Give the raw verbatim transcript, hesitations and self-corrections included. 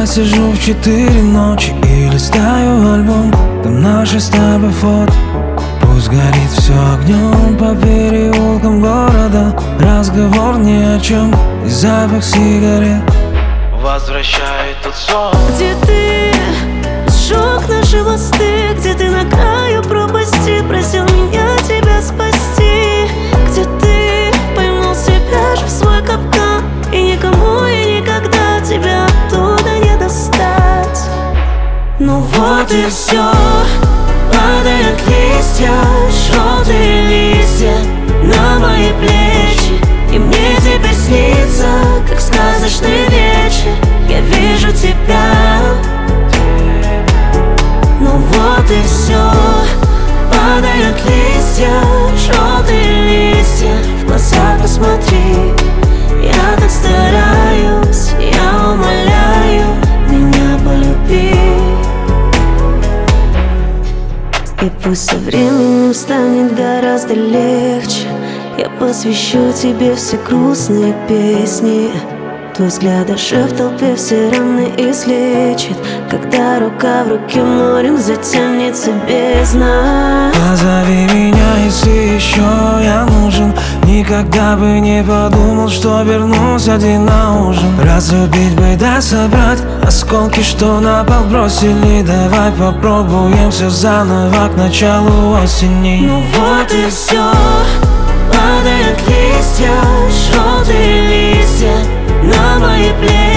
Я сижу в четыре ночи и листаю альбом. Там наши с тобой фото. Пусть горит все огнем по переулкам города. Разговор ни о чем и запах сигарет возвращает тот сон. Где ты сжег наши мосты? Где ты на краю пропасти просил меня тебя спасти? Где ты поймал себя же в свой капкан, и никому и никогда тебя оттуда не достать? Ну вот и все, падают листья, желтые листья на мои плечи. И мне теперь снится, как сказочный вечер. Я вижу тебя. Ну вот и все, падают листья, желтые листья. В глаза посмотри, я так стараюсь, я умоляю, меня полюби. И пусть со временем станет гораздо легче, я посвящу тебе все грустные песни. Твой взгляд даже в толпе все раны излечит, когда рука в руке морем затянется бездна. Позови меня, если еще я нужен. Никогда бы не подумал, что вернусь один на ужин. Разлюбить бы да собрать осколки, что на пол бросили. Давай попробуем все заново к началу осени. Ну вот и все, падают листья, желтые листья на мои плечи.